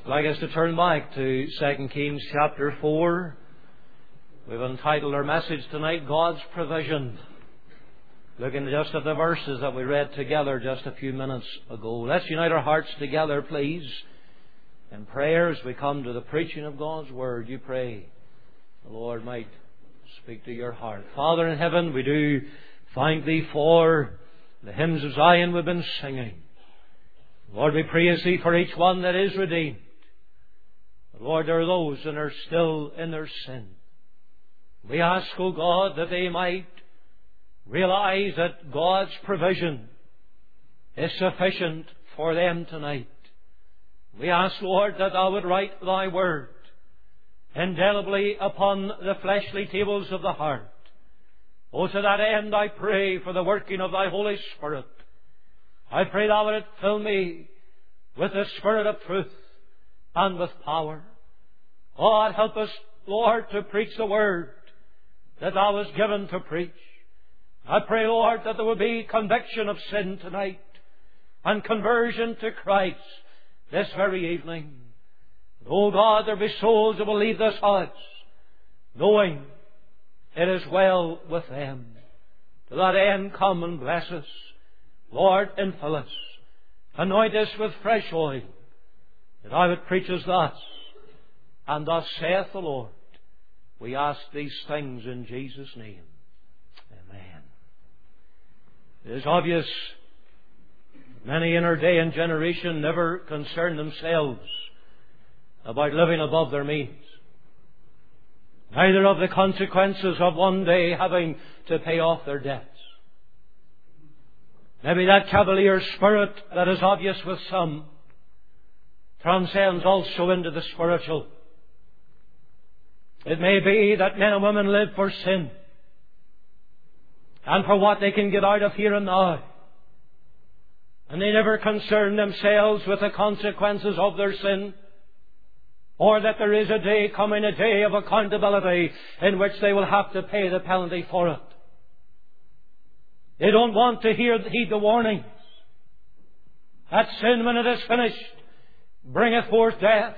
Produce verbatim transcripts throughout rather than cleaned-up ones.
I'd like us to turn back to Second Kings chapter four. We've entitled our message tonight, God's Provision. Looking just at the verses that we read together just a few minutes ago. Let's unite our hearts together, please, in prayer as we come to the preaching of God's Word. You pray the Lord might speak to your heart. Father in heaven, we do thank Thee for the hymns of Zion we've been singing. Lord, we praise Thee for each one that is redeemed. But Lord, there are those that are still in their sin. We ask, O God, that they might realize that God's provision is sufficient for them tonight. We ask, Lord, that Thou would write Thy Word indelibly upon the fleshly tables of the heart. Oh, to that end I pray for the working of Thy Holy Spirit. I pray Thou wouldst fill me with the Spirit of truth and with power. God, help us, Lord, to preach the Word that Thou hast given to preach. I pray, Lord, that there will be conviction of sin tonight and conversion to Christ this very evening. Oh God, there be souls that will leave this house knowing it is well with them. To that end, come and bless us. Lord, infill us. Anoint us with fresh oil, that I would preach us thus. And thus saith the Lord. We ask these things in Jesus' name. Amen. It is obvious many in our day and generation never concern themselves about living above their means. Neither of the consequences of one day having to pay off their debts. Maybe that cavalier spirit that is obvious with some transcends also into the spiritual. It may be that men and women live for sin and for what they can get out of here and now. And they never concern themselves with the consequences of their sin, or that there is a day coming, a day of accountability in which they will have to pay the penalty for it. They don't want to hear, heed the warnings that sin, when it is finished, bringeth forth death.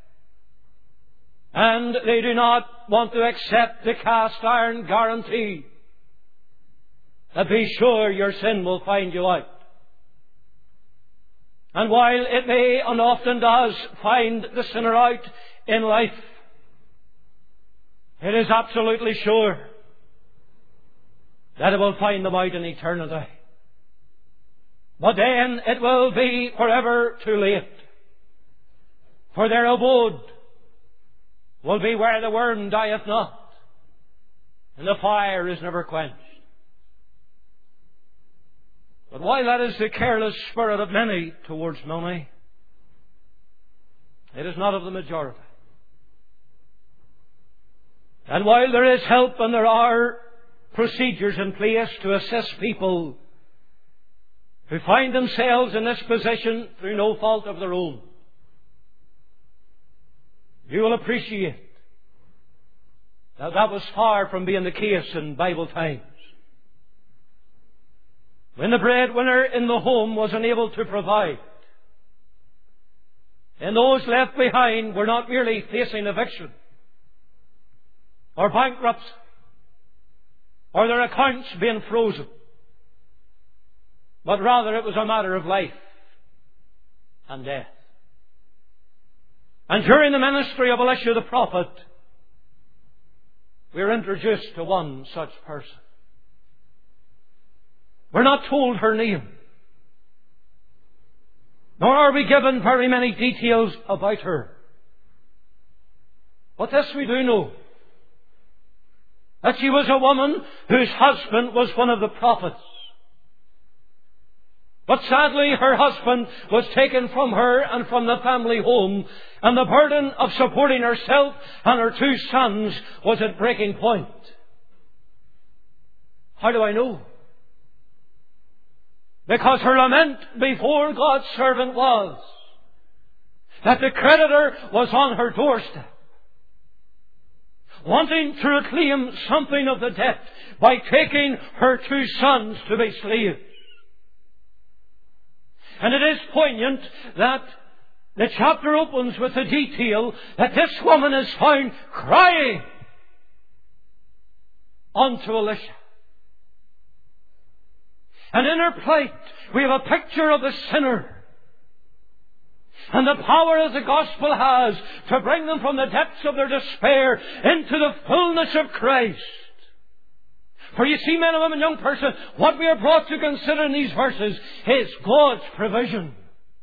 And they do not want to accept the cast iron guarantee that be sure your sin will find you out. And while it may and often does find the sinner out in life, it is absolutely sure that it will find them out in eternity. But then it will be forever too late. For their abode will be where the worm dieth not, and the fire is never quenched. But while that is the careless spirit of many towards money, it is not of the majority. And while there is help and there are procedures in place to assist people who find themselves in this position through no fault of their own, you will appreciate that that was far from being the case in Bible times. When the breadwinner in the home was unable to provide, and those left behind were not merely facing eviction or bankruptcy or their accounts being frozen, but rather it was a matter of life and death. And during the ministry of Elisha the prophet, we are introduced to one such person. We're not told her name, nor are we given very many details about her. But this we do know, that she was a woman whose husband was one of the prophets. But sadly, her husband was taken from her and from the family home, and the burden of supporting herself and her two sons was at breaking point. How do I know? Because her lament before God's servant was that the creditor was on her doorstep, wanting to reclaim something of the debt by taking her two sons to be slaves. And it is poignant that The chapter opens with the detail that this woman is found crying unto Elisha. And in her plight, we have a picture of the sinner and the power that the gospel has to bring them from the depths of their despair into the fullness of Christ. For you see, men and women, young person, what we are brought to consider in these verses is God's provision.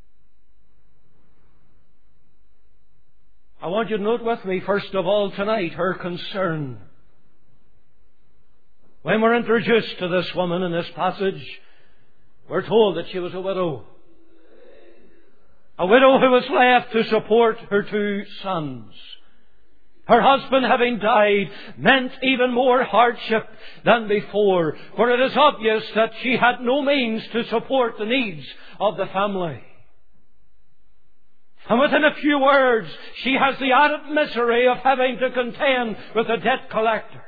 I want you to note with me, first of all, tonight, her concern. When we're introduced to this woman in this passage, we're told that she was a widow. A widow who was left to support her two sons. Her husband, having died, meant even more hardship than before, for it is obvious that she had no means to support the needs of the family. And within a few words, she has the added misery of having to contend with a debt collector.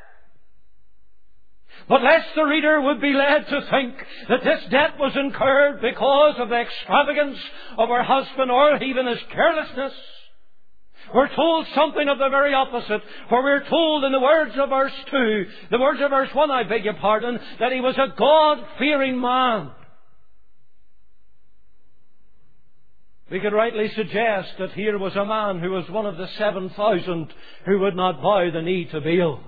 But lest the reader would be led to think that this debt was incurred because of the extravagance of her husband or even his carelessness, we're told something of the very opposite. For we're told in the words of verse two, the words of verse one, I beg your pardon, that he was a God-fearing man. We could rightly suggest that here was a man who was one of the seven thousand who would not bow the knee to Baal.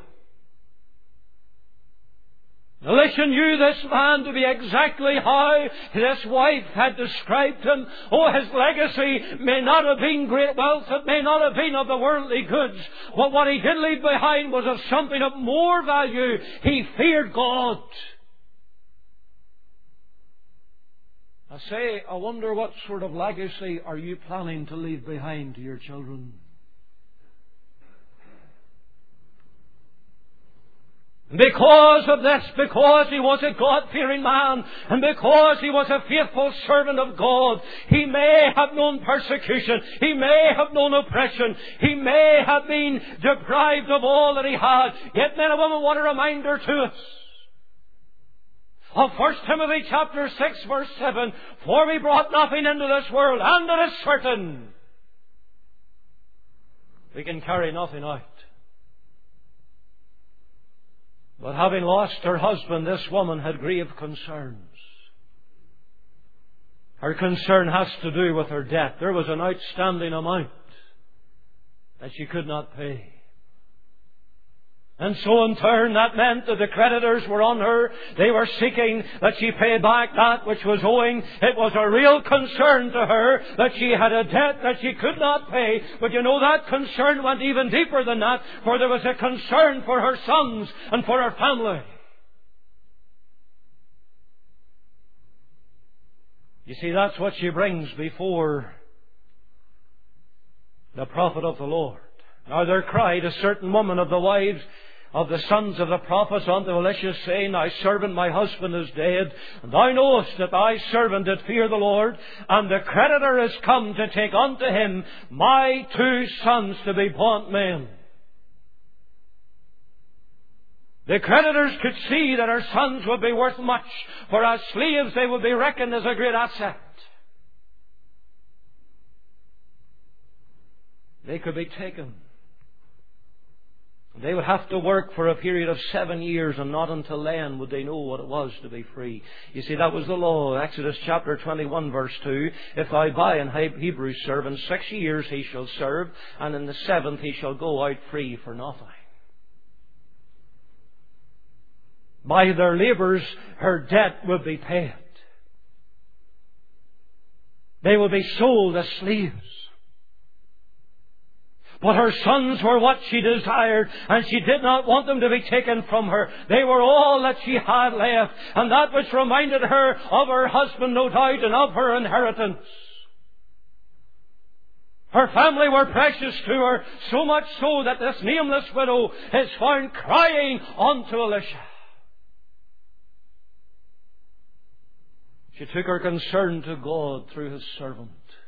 Elisha knew this man to be exactly how this wife had described him. Oh, his legacy may not have been great wealth, it may not have been of the worldly goods, but what he did leave behind was of something of more value. He feared God. I say, I wonder what sort of legacy are you planning to leave behind to your children? Because of this, because he was a God-fearing man, and because he was a faithful servant of God, he may have known persecution, he may have known oppression, he may have been deprived of all that he had. Yet, men and women, what a reminder to us of First Timothy chapter six verse seven, for we brought nothing into this world, and it is certain we can carry nothing out. But having lost her husband, this woman had grave concerns. Her concern has to do with her debt. There was an outstanding amount that she could not pay. And so in turn that meant that the creditors were on her. They were seeking that she pay back that which was owing. It was a real concern to her that she had a debt that she could not pay. But you know, that concern went even deeper than that, for there was a concern for her sons and for her family. You see, that's what she brings before the prophet of the Lord. Now there cried a certain woman of the wives of the sons of the prophets unto Elisha, saying, Thy servant my husband is dead, and thou knowest that thy servant did fear the Lord, and the creditor is come to take unto him my two sons to be bondmen. The creditors could see that her sons would be worth much, for as slaves they would be reckoned as a great asset. They could be taken. They would have to work for a period of seven years, and not until then would they know what it was to be free. You see, that was the law. Exodus chapter twenty-one verse two. If thou buy an Hebrew servant, six years he shall serve, and in the seventh he shall go out free for nothing. By their labours, her debt would be paid. They would be sold as slaves. But her sons were what she desired, and she did not want them to be taken from her. They were all that she had left, and that which reminded her of her husband, no doubt, and of her inheritance. Her family were precious to her, so much so that this nameless widow is found crying unto Elisha. She took her concern to God through His servant.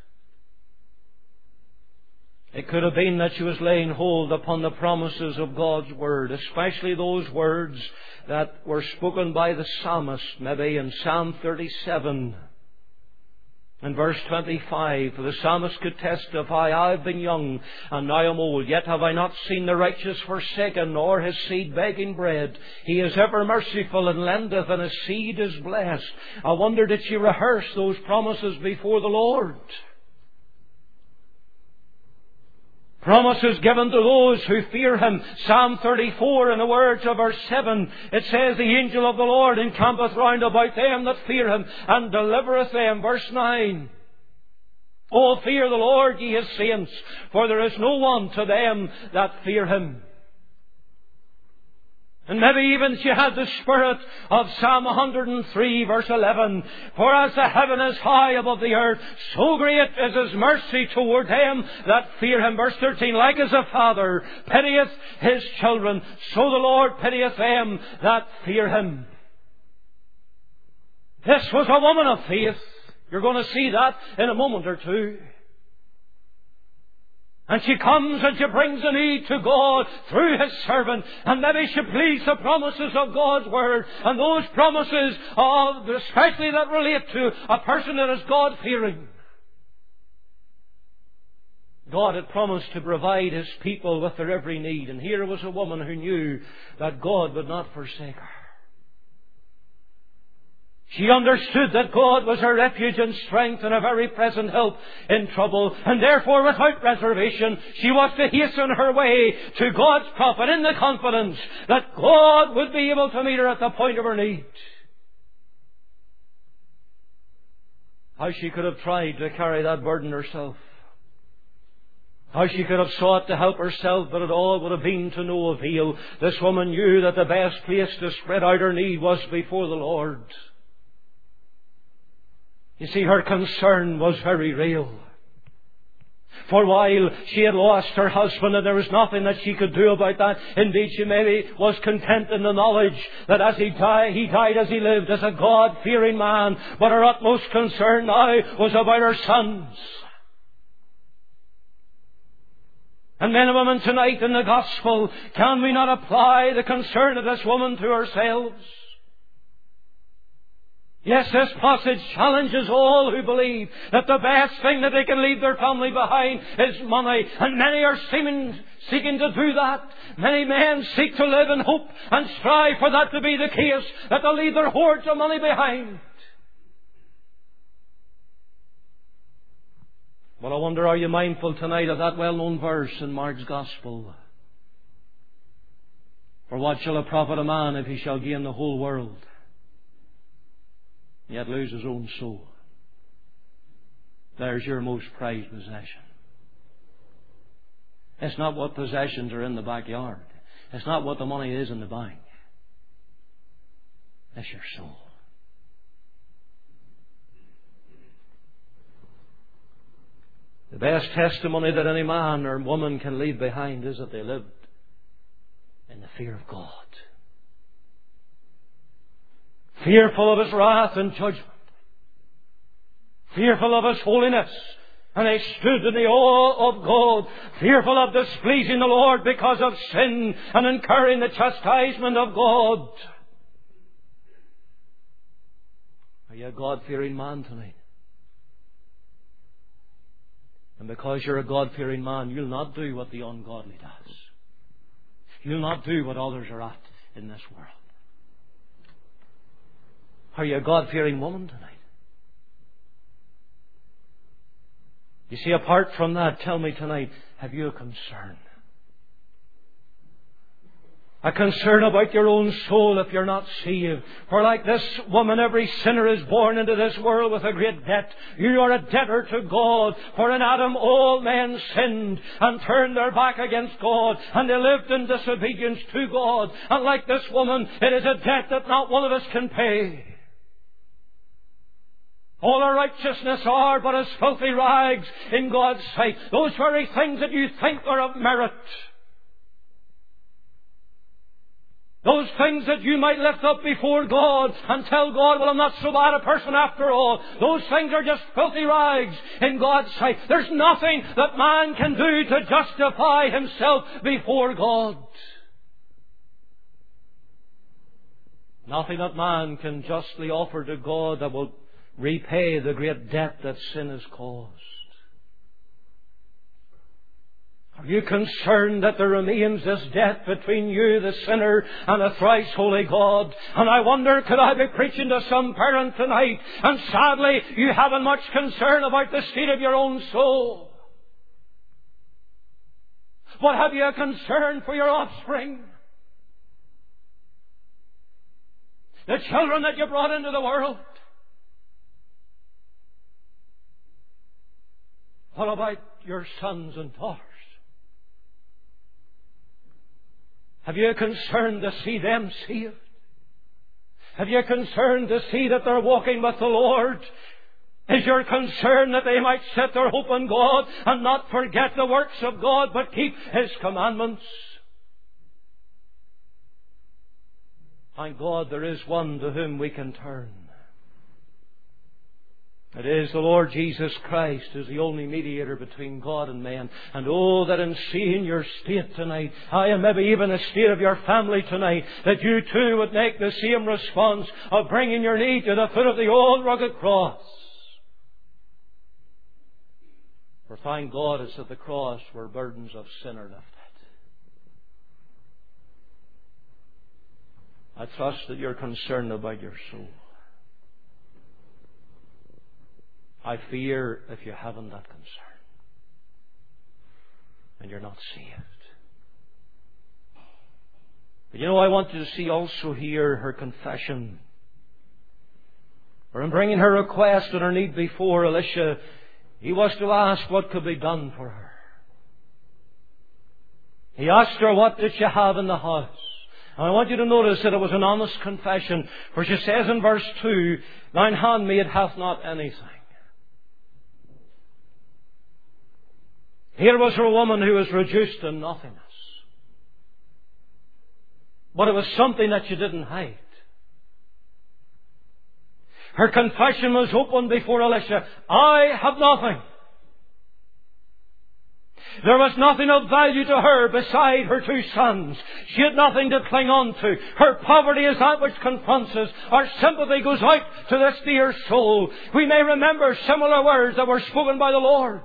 It could have been that she was laying hold upon the promises of God's Word, especially those words that were spoken by the psalmist, maybe in Psalm thirty-seven. In verse twenty-five, for the psalmist could testify, I have been young, and now am old, yet have I not seen the righteous forsaken, nor his seed begging bread. He is ever merciful and lendeth, and his seed is blessed. I wonder, did she rehearse those promises before the Lord? Promises given to those who fear Him. Psalm thirty-four, in the words of verse seven, it says, the angel of the Lord encampeth round about them that fear Him, and delivereth them. Verse nine, O fear the Lord, ye His saints, for there is no want to them that fear Him. And maybe even she had the spirit of Psalm one hundred three, verse eleven. For as the heaven is high above the earth, so great is His mercy toward them that fear Him. Verse thirteen, like as a father pitieth his children, so the Lord pitieth them that fear Him. This was a woman of faith. You're going to see that in a moment or two. And she comes and she brings a need to God through His servant. And maybe she pleads the promises of God's Word. And those promises, of, especially that relate to a person that is God-fearing. God had promised to provide His people with their every need. And here was a woman who knew that God would not forsake her. She understood that God was her refuge and strength and a very present help in trouble. And therefore, without reservation, she was to hasten her way to God's prophet in the confidence that God would be able to meet her at the point of her need. How she could have tried to carry that burden herself. How she could have sought to help herself, but it all would have been to no avail. This woman knew that the best place to spread out her need was before the Lord. You see, her concern was very real. For while she had lost her husband and there was nothing that she could do about that, indeed she maybe was content in the knowledge that as he died, he died as he lived, as a God-fearing man. But her utmost concern now was about her sons. And men and women, tonight in the gospel, can we not apply the concern of this woman to ourselves? Yes, this passage challenges all who believe that the best thing that they can leave their family behind is money. And many are seeming, seeking to do that. Many men seek to live in hope and strive for that to be the case, that they'll leave their hoards of money behind. Well, I wonder, are you mindful tonight of that well-known verse in Mark's Gospel? For what shall it profit a man if he shall gain the whole world, yet lose his own soul? There's your most prized possession. It's not what possessions are in the backyard. It's not what the money is in the bank. It's your soul. The best testimony that any man or woman can leave behind is that they lived in the fear of God. Fearful of His wrath and judgment. Fearful of His holiness. And they stood in the awe of God. Fearful of displeasing the Lord because of sin and incurring the chastisement of God. Are you a God-fearing man tonight? And because you're a God-fearing man, you'll not do what the ungodly does. You'll not do what others are at in this world. Are you a God-fearing woman tonight? You see, apart from that, tell me tonight, have you a concern? A concern about your own soul if you're not saved. For like this woman, every sinner is born into this world with a great debt. You are a debtor to God. For in Adam all men sinned and turned their back against God, and they lived in disobedience to God. And like this woman, it is a debt that not one of us can pay. All our righteousness are but as filthy rags in God's sight. Those very things that you think are of merit. Those things that you might lift up before God and tell God, well, I'm not so bad a person after all. Those things are just filthy rags in God's sight. There's nothing that man can do to justify himself before God. Nothing that man can justly offer to God that will repay the great debt that sin has caused? Are you concerned that there remains this debt between you, the sinner, and a thrice holy God? And I wonder, could I be preaching to some parent tonight, and sadly you haven't much concern about the state of your own soul? What have you a concern for your offspring? The children that you brought into the world? What about your sons and daughters? Have you a concern to see them saved? Have you a concern to see that they're walking with the Lord? Is your concern that they might set their hope in God and not forget the works of God, but keep His commandments? Thank God there is one to whom we can turn. It is the Lord Jesus Christ, who is the only mediator between God and man. And oh, that in seeing your state tonight, aye, and maybe even the state of your family tonight, that you too would make the same response of bringing your need to the foot of the old rugged cross. For thank God it's at the cross where burdens of sin are lifted. I trust that you're concerned about your soul. I fear if you haven't that concern and you're not saved. But you know, I want you to see also here her confession. For in bringing her request and her need before Elisha, he was to ask what could be done for her. He asked her, what did she have in the house? And I want you to notice that it was an honest confession. For she says in verse two, thine handmaid hath not anything. Here was a woman who was reduced to nothingness. But it was something that she didn't hide. Her confession was open before Elisha. I have nothing. There was nothing of value to her beside her two sons. She had nothing to cling on to. Her poverty is that which confronts us. Our sympathy goes out to this dear soul. We may remember similar words that were spoken by the Lord.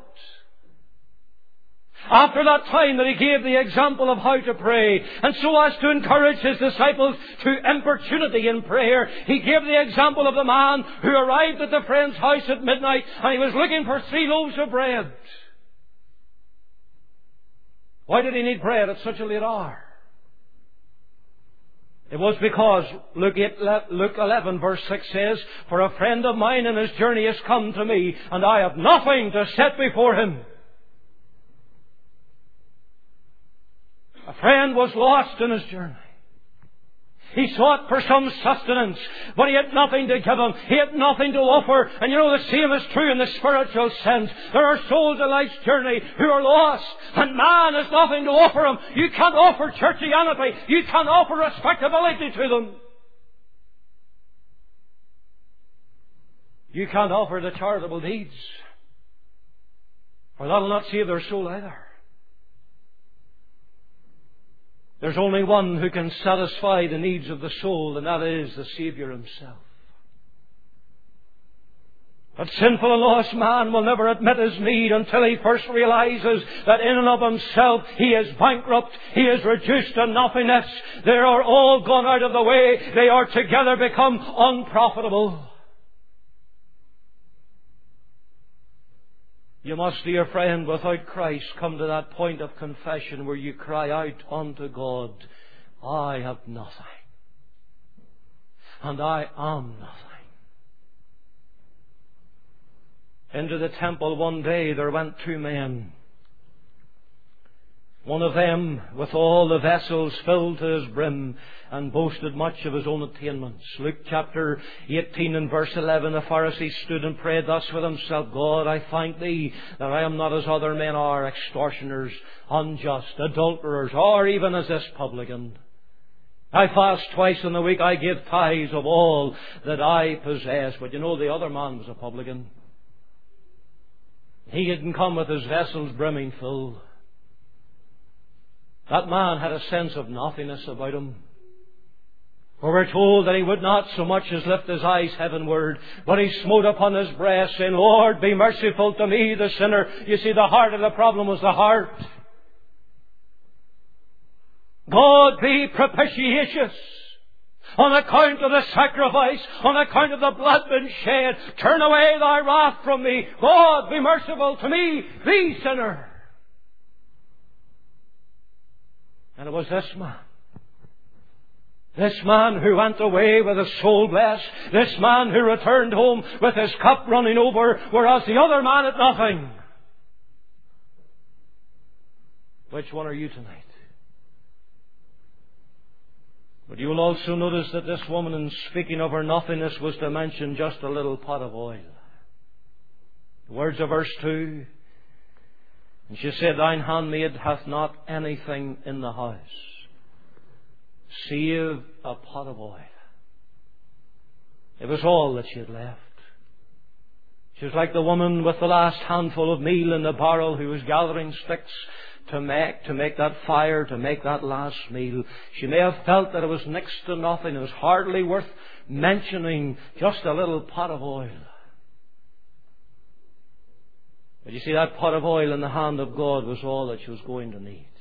After that time that He gave the example of how to pray, and so as to encourage His disciples to importunity in prayer, He gave the example of the man who arrived at the friend's house at midnight and he was looking for three loaves of bread. Why did he need bread at such a late hour? It was because Luke eleven verse six says, for a friend of mine in his journey has come to me, and I have nothing to set before him. A friend was lost in his journey. He sought for some sustenance, but he had nothing to give him. He had nothing to offer. And you know, the same is true in the spiritual sense. There are souls in life's journey who are lost, and man has nothing to offer them. You can't offer churchianity. You can't offer respectability to them. You can't offer the charitable deeds, for that'll not save their soul either. There's only one who can satisfy the needs of the soul, and that is the Saviour Himself. But sinful and lost man will never admit his need until he first realizes that in and of himself he is bankrupt, he is reduced to nothingness. They are all gone out of the way. They are together become unprofitable. You must, dear friend, without Christ, come to that point of confession where you cry out unto God, I have nothing, and I am nothing. Into the temple one day there went two men. One of them with all the vessels filled to his brim, and boasted much of his own attainments. Luke chapter eighteen and verse eleven, the Pharisee stood and prayed thus with himself, God, I thank Thee that I am not as other men are, extortioners, unjust, adulterers, or even as this publican. I fast twice in the week, I give tithes of all that I possess. But you know, the other man was a publican. He didn't come with his vessels brimming full. That man had a sense of nothingness about him. For we're told that he would not so much as lift his eyes heavenward, but he smote upon his breast, saying, Lord, be merciful to me, the sinner. You see, the heart of the problem was the heart. God be propitious on account of the sacrifice, on account of the blood been shed. Turn away thy wrath from me. God, be merciful to me, the sinner. And it was this man. This man who went away with his soul blessed. This man who returned home with his cup running over, whereas the other man had nothing. Which one are you tonight? But you will also notice that this woman, in speaking of her nothingness, was to mention just a little pot of oil. The words of verse two. And she said, Thine handmaid hath not anything in the house, save a pot of oil. It was all that she had left. She was like the woman with the last handful of meal in the barrel who was gathering sticks to make, to make that fire, to make that last meal. She may have felt that it was next to nothing. It was hardly worth mentioning, just a little pot of oil. But you see, that pot of oil in the hand of God was all that she was going to need.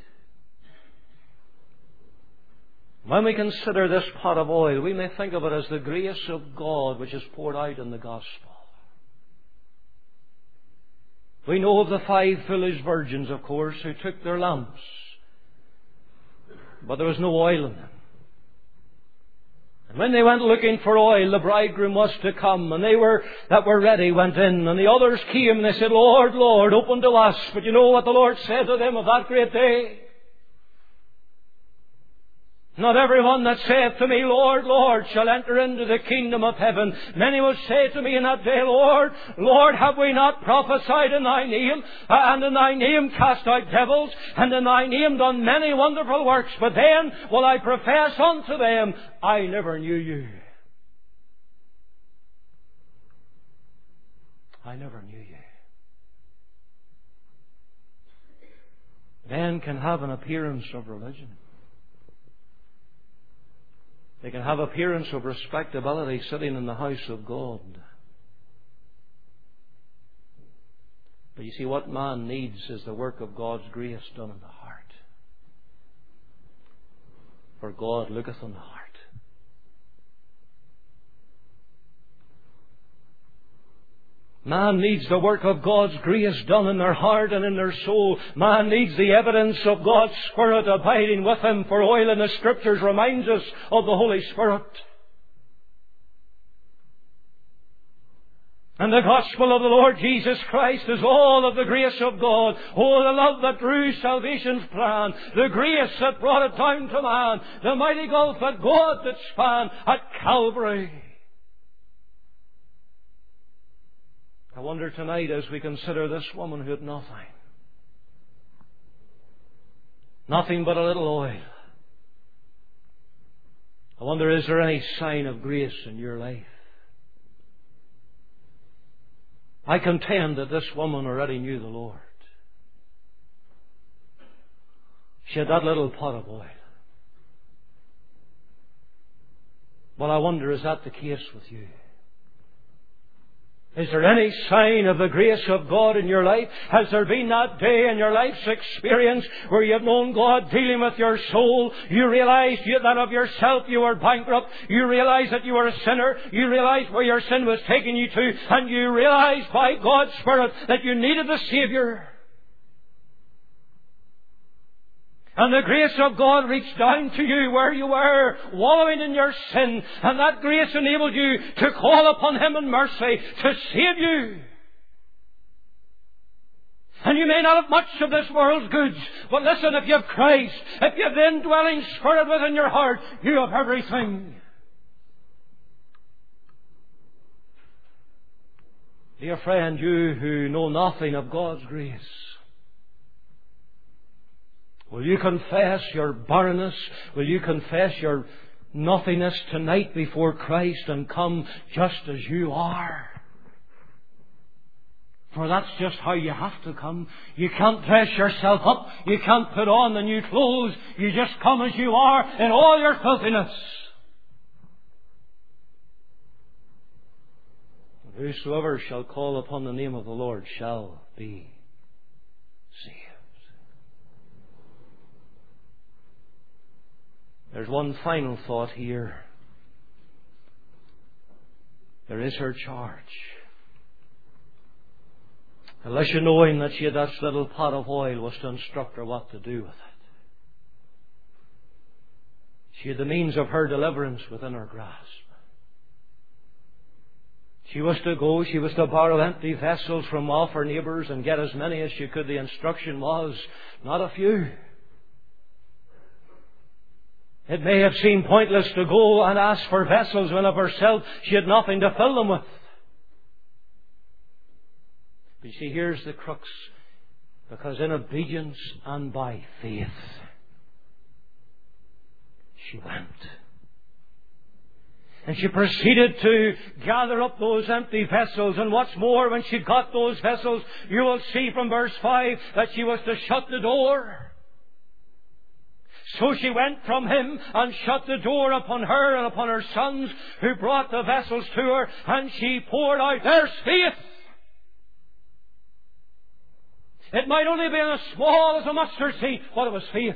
When we consider this pot of oil, we may think of it as the grace of God which is poured out in the gospel. We know of the five foolish virgins, of course, who took their lamps, but there was no oil in them. And when they went looking for oil, the bridegroom was to come, and they were that were ready went in, and the others came, and they said, Lord, Lord, open to us. But you know what the Lord said to them of that great day? Not everyone that saith to me, Lord, Lord, shall enter into the kingdom of heaven. Many will say to me in that day, Lord, Lord, have we not prophesied in thy name, and in thy name cast out devils, and in thy name done many wonderful works? But then will I profess unto them, I never knew you. I never knew you. Men can have an appearance of religion. They can have appearance of respectability sitting in the house of God. But you see, what man needs is the work of God's grace done in the heart. For God looketh on the heart. Man needs the work of God's grace done in their heart and in their soul. Man needs the evidence of God's Spirit abiding with him, for oil in the Scriptures reminds us of the Holy Spirit. And the gospel of the Lord Jesus Christ is all of the grace of God. Oh, the love that drew salvation's plan. The grace that brought it down to man. The mighty gulf that God did span at Calvary. I wonder tonight, as we consider this woman who had nothing, nothing but a little oil, I wonder, is there any sign of grace in your life? I contend that this woman already knew the Lord. She had that little pot of oil. Well, I wonder, is that the case with you? Is there any sign of the grace of God in your life? Has there been that day in your life's experience where you have known God dealing with your soul? You realized that of yourself you were bankrupt. You realized that you were a sinner. You realized where your sin was taking you to. And you realized by God's Spirit that you needed a Saviour. And the grace of God reached down to you where you were, wallowing in your sin. And that grace enabled you to call upon Him in mercy to save you. And you may not have much of this world's goods, but listen, if you have Christ, if you have the indwelling Spirit within your heart, you have everything. Dear friend, you who know nothing of God's grace, will you confess your barrenness? Will you confess your nothingness tonight before Christ and come just as you are? For that's just how you have to come. You can't dress yourself up. You can't put on the new clothes. You just come as you are in all your filthiness. Whosoever shall call upon the name of the Lord shall be saved. There's one final thought here. There is her charge. Elisha, knowing that she had that little pot of oil, was to instruct her what to do with it. She had the means of her deliverance within her grasp. She was to go, she was to borrow empty vessels from off her neighbours and get as many as she could. The instruction was, not a few. It may have seemed pointless to go and ask for vessels when of herself she had nothing to fill them with. But you see, here's the crux. Because in obedience and by faith, she went. And she proceeded to gather up those empty vessels. And what's more, when she got those vessels, you will see from verse five that she was to shut the door. So she went from him and shut the door upon her and upon her sons, who brought the vessels to her, and she poured out. There's faith. It might only have been as small as a mustard seed, but it was faith.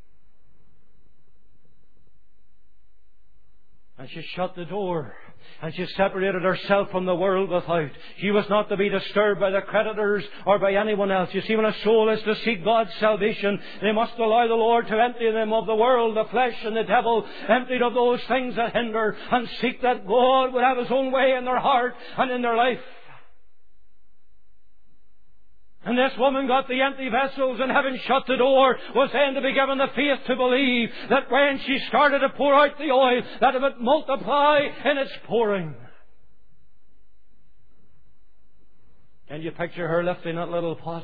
And she shut the door, and she separated herself from the world without. She was not to be disturbed by the creditors or by anyone else. You see, when a soul is to seek God's salvation, they must allow the Lord to empty them of the world, the flesh and the devil, emptied of those things that hinder, and seek that God would have His own way in their heart and in their life. And this woman got the empty vessels, and having shut the door, was then to be given the faith to believe that when she started to pour out the oil, that it would multiply in its pouring. And you picture her lifting that little pot.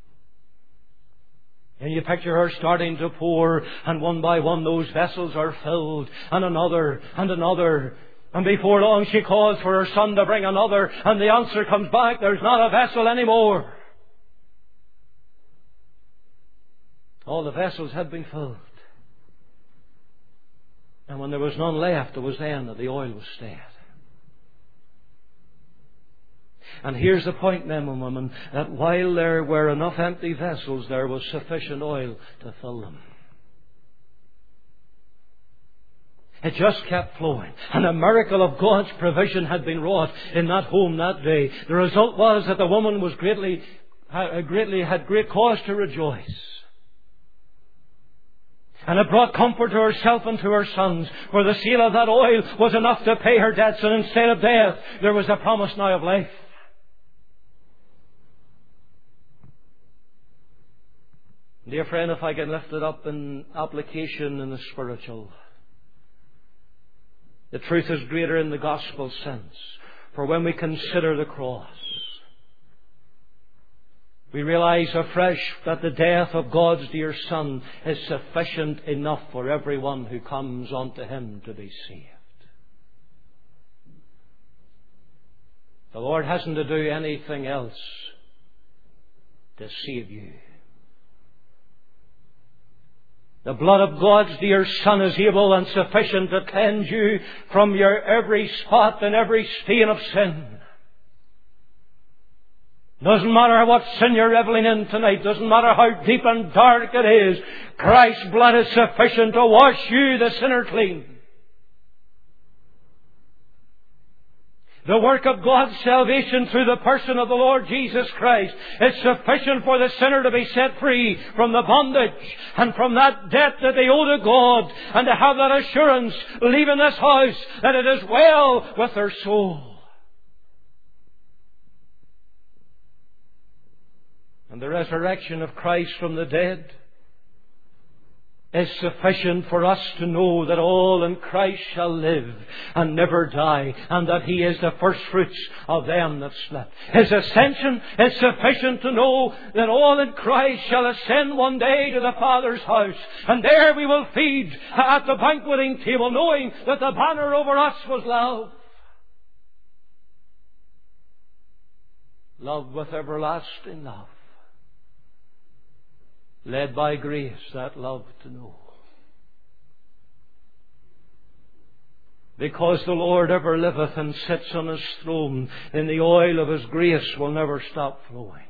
And you picture her starting to pour, and one by one those vessels are filled, and another, and another. And before long she calls for her son to bring another, and the answer comes back, there's not a vessel anymore. All the vessels had been filled. And when there was none left, it was then that the oil was stayed. And here's the point, men and women, that while there were enough empty vessels, there was sufficient oil to fill them. It just kept flowing. And a miracle of God's provision had been wrought in that home that day. The result was that the woman was greatly, greatly had great cause to rejoice. And it brought comfort to herself and to her sons, for the sale of that oil was enough to pay her debts, and instead of death, there was a promise now of life. Dear friend, if I can lift it up in application in the spiritual, the truth is greater in the gospel sense. For when we consider the cross, we realize afresh that the death of God's dear Son is sufficient enough for everyone who comes unto Him to be saved. The Lord hasn't to do anything else to save you. The blood of God's dear Son is able and sufficient to cleanse you from your every spot and every stain of sin. Doesn't matter what sin you're reveling in tonight. Doesn't matter how deep and dark it is. Christ's blood is sufficient to wash you, the sinner, clean. The work of God's salvation through the person of the Lord Jesus Christ is sufficient for the sinner to be set free from the bondage and from that debt that they owe to God, and to have that assurance leaving this house that it is well with their soul. And the resurrection of Christ from the dead is sufficient for us to know that all in Christ shall live and never die, and that He is the first fruits of them that slept. His ascension is sufficient to know that all in Christ shall ascend one day to the Father's house, and there we will feed at the banqueting table, knowing that the banner over us was love. Love with everlasting love. Led by grace that love to know. Because the Lord ever liveth and sits on His throne, and the oil of His grace will never stop flowing.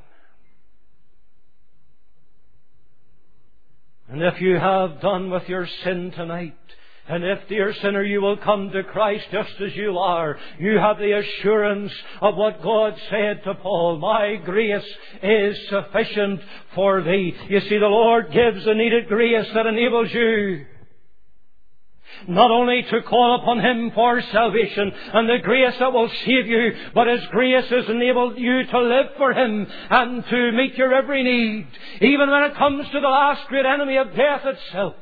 And if you have done with your sin tonight, and if, dear sinner, you will come to Christ just as you are, you have the assurance of what God said to Paul, my grace is sufficient for thee. You see, the Lord gives the needed grace that enables you not only to call upon Him for salvation and the grace that will save you, but His grace has enabled you to live for Him and to meet your every need, even when it comes to the last great enemy of death itself.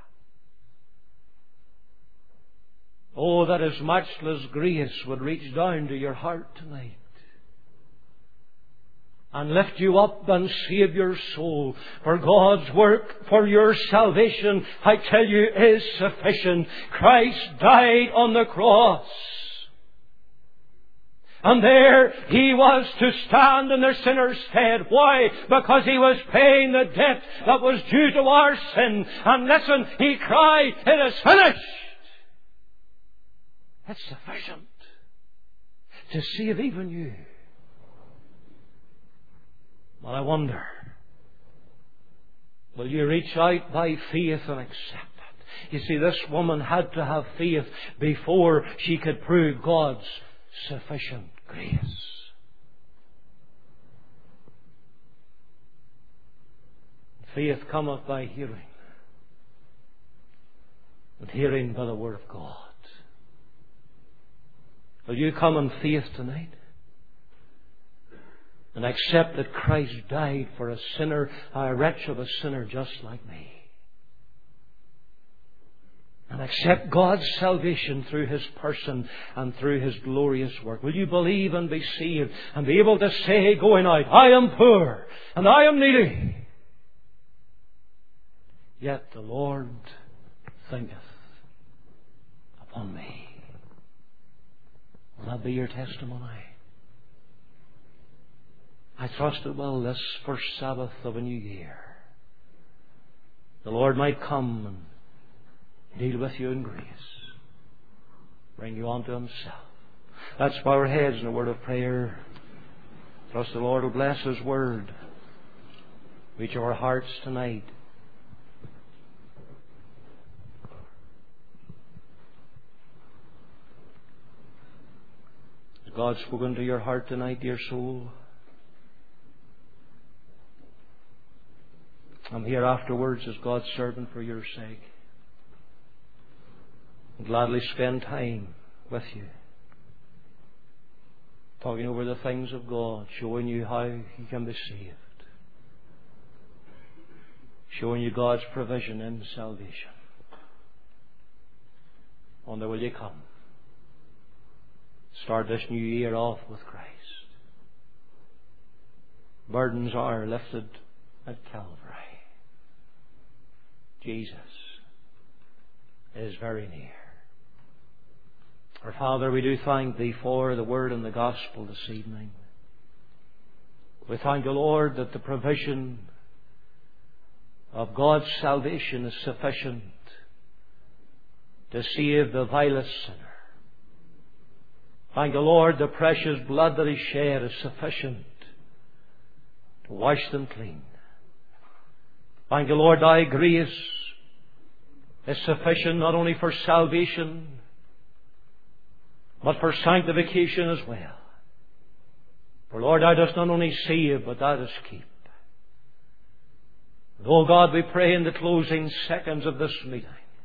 Oh, that His matchless grace would reach down to your heart tonight and lift you up and save your soul. For God's work for your salvation, I tell you, is sufficient. Christ died on the cross. And there He was to stand in the sinner's stead. Why? Because He was paying the debt that was due to our sin. And listen, He cried, it is finished. It's sufficient to save even you. Well, I wonder, will you reach out by faith and accept it? You see, this woman had to have faith before she could prove God's sufficient grace. Faith cometh by hearing, and hearing by the Word of God. Will you come in faith tonight and accept that Christ died for a sinner, a wretch of a sinner just like me? And accept God's salvation through His person and through His glorious work. Will you believe and be saved and be able to say going out, I am poor and I am needy, yet the Lord thinketh upon me. Will that be your testimony? I trust it will, this first Sabbath of a new year. The Lord might come and deal with you in grace, bring you unto Himself. Let's bow our heads in a word of prayer. Trust the Lord will bless His Word, reach our hearts tonight. Has God spoken to your heart tonight, dear soul? I'm here afterwards as God's servant for your sake. I'll gladly spend time with you, talking over the things of God, showing you how you can be saved, showing you God's provision in salvation. Wonder, will you come? Start this new year off with Christ. Burdens are lifted at Calvary. Jesus is very near. Our Father, we do thank Thee for the Word and the Gospel this evening. We thank the Lord that the provision of God's salvation is sufficient to save the vilest sinner. Thank the Lord, the precious blood that He shed is sufficient to wash them clean. Thank the Lord, Thy grace is sufficient not only for salvation, but for sanctification as well. For Lord, Thou dost not only save, but Thou dost keep. And, oh God, we pray in the closing seconds of this meeting,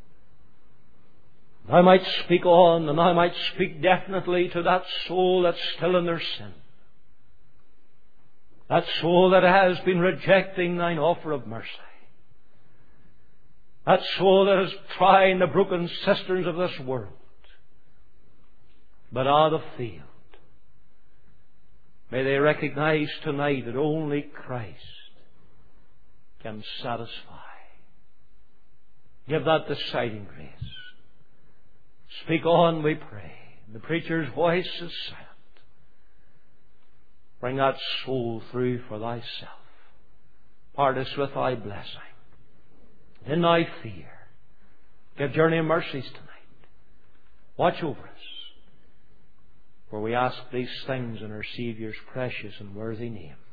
Thou might speak on, and Thou might speak definitely to that soul that's still in their sin. That soul that has been rejecting Thine offer of mercy. That soul that is trying the broken cisterns of this world, but out of field. May they recognize tonight that only Christ can satisfy. Give that deciding grace. Speak on, we pray. The preacher's voice is silent. Bring that soul through for Thyself. Part us with Thy blessing. In Thy fear, give journey of mercies tonight. Watch over us. For we ask these things in our Saviour's precious and worthy name.